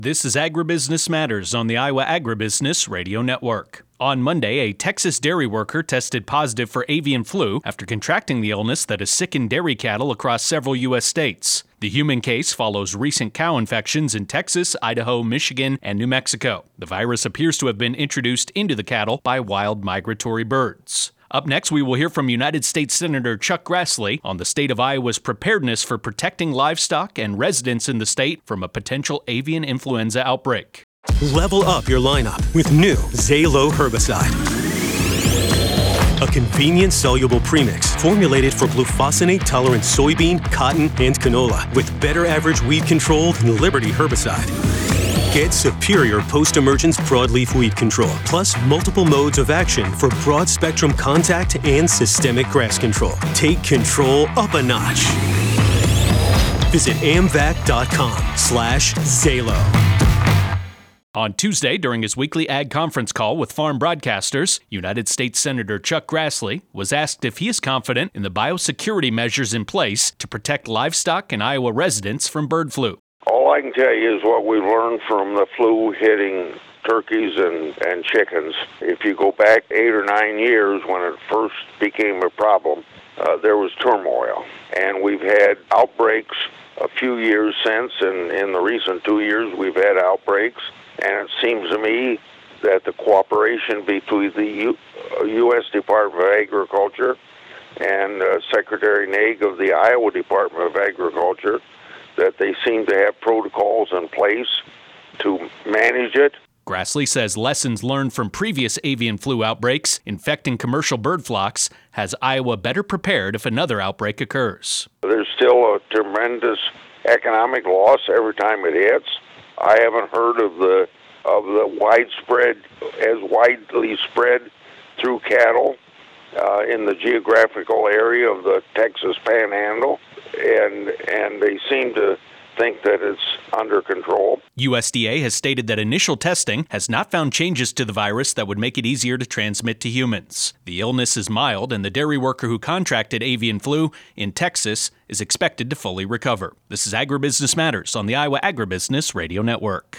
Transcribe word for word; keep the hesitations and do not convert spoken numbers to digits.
This is Agribusiness Matters on the Iowa Agribusiness Radio Network. On Monday, a Texas dairy worker tested positive for avian flu after contracting the illness that has sickened dairy cattle across several U S states. The human case follows recent cow infections in Texas, Idaho, Michigan, and New Mexico. The virus appears to have been introduced into the cattle by wild migratory birds. Up next, we will hear from United States Senator Chuck Grassley on the state of Iowa's preparedness for protecting livestock and residents in the state from a potential avian influenza outbreak. Level up your lineup with new Zalo herbicide. A convenient soluble premix formulated for glufosinate-tolerant soybean, cotton, and canola with better average weed control than Liberty herbicide. Get superior post-emergence broadleaf weed control, plus multiple modes of action for broad-spectrum contact and systemic grass control. Take control up a notch. Visit amvac.com slash Zalo. On Tuesday, during his weekly ag conference call with farm broadcasters, United States Senator Chuck Grassley was asked if he is confident in the biosecurity measures in place to protect livestock and Iowa residents from bird flu. All I can tell you is what we've learned from the flu hitting turkeys and, and chickens. If you go back eight or nine years when it first became a problem, uh, there was turmoil. And we've had outbreaks a few years since, and in the recent two years we've had outbreaks. And it seems to me that the cooperation between the U- U S Department of Agriculture and uh, Secretary Naig of the Iowa Department of Agriculture, that they seem to have protocols in place to manage it. Grassley says lessons learned from previous avian flu outbreaks infecting commercial bird flocks has Iowa better prepared if another outbreak occurs. There's still a tremendous economic loss every time it hits. I haven't heard of the of the widespread, as widely spread through cattle uh, in the geographical area of the Texas Panhandle, and and they seem to think that it's under control. U S D A has stated that initial testing has not found changes to the virus that would make it easier to transmit to humans. The illness is mild, and the dairy worker who contracted avian flu in Texas is expected to fully recover. This is Agribusiness Matters on the Iowa Agribusiness Radio Network.